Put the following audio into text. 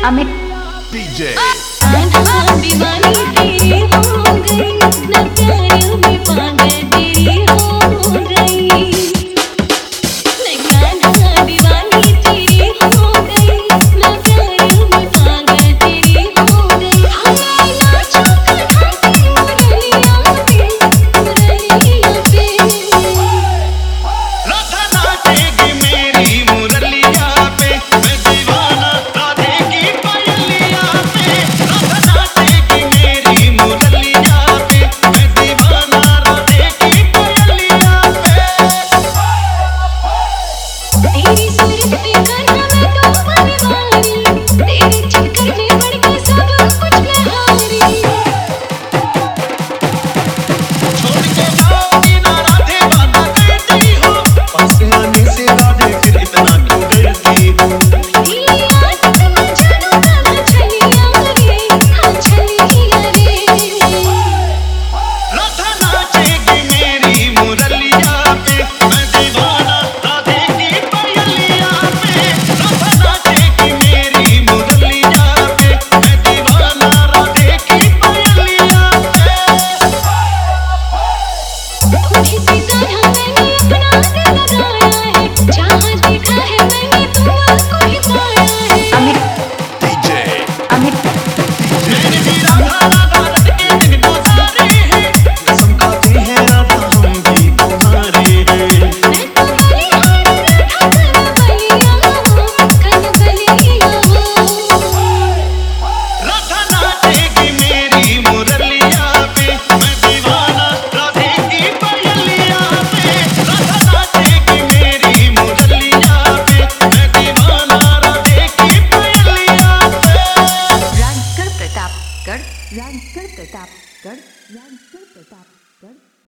Amit DJ दीवानी तेरी हो गई न प्यार में पागल तेरी हो गई मैं दीवानी तेरी हो गई न प्यार में पागल तेरी हो गई हमें ना चुका खाती मुरलिया पे राधा नाचेगी मेरी मुरलिया पे मैं दीवाना राधे की पायलिया पे राधा नाचेगी मेरी मुरलिया पे मैं दीवाना राधे की पायलिया पे तेरी सूरत पे करना मैं तो परवारी तेरे चक्कर में पड़ के सब कुछ मैं हारी छोड़ के जाओगी ना राधे वादा करती हो पास आने से राधे फिर इतना क्यों डरती हो तेरी आदत में जानू ना चलिया रे हाँ चलिया रे राधा नाचेगी मेरी मुरलिया पे मैं दीवाना राधे की पायलिया पे राधा नाचेगी मेरी मुरलिया पे मैं दीवाना राधे की पायलिया पे उठी सी तरह मैंने अपना दिल लगाया है जहाँ देखा है मैंने तुमको ही पाया है अमित डीजे अमित मैंने भी राधा राधा रट के दिन गुजारे हैं कसम खाते हैं राधा हम भी तुम्हारे हैं मैं तो बलिहारी राधा कन बलिया राधा नाचेगी मेरी मुरलिया पे मैं दीवाना राधे की पायलिया पे राधा नाचेगी मेरी मुरलिया पे मैं दीवाना राधे की पायलिया पे राजगढ़ प्रतापगढ़